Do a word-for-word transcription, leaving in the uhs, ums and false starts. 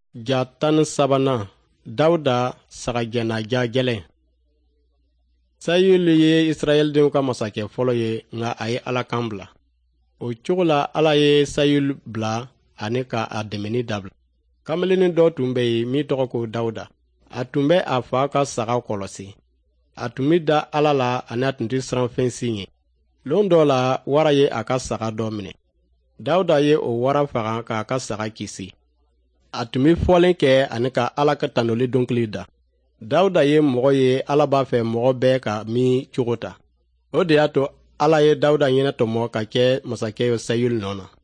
Ja tan sabanan Dawuda sagajɛnaja gɛlɛn. Sayulu ye Israel denw ka masakɛ fɔlɔ ye, nga a ye Ala kan bila. O cogo la Ala ye Sayulu bila ani ka a dɛmɛni dabila. Kamalennin dɔ tun bɛ yen min tɔgɔ ko Dawuda. A tun bɛ a fa ka saga kɔlɔsi. A tun bɛ da Ala la ani a tun tɛ siran fɛn si ɲɛ. Lon dɔ la wara ye a ka saga dɔ minɛ. Dawuda ye o wara faga k'a ka saga kisi. A tun bɛ fɔlen kɛ ani ka Ala ka tanoli dɔnkili da. Dawuda ye mɔgɔ ye Ala b'a fɛ mɔgɔ bɛɛ ka min cogo ta. O de y'a to Ala ye Dawuda ɲɛnatɔmɔ ka kɛ masakɛ ye Sayulu nɔ na.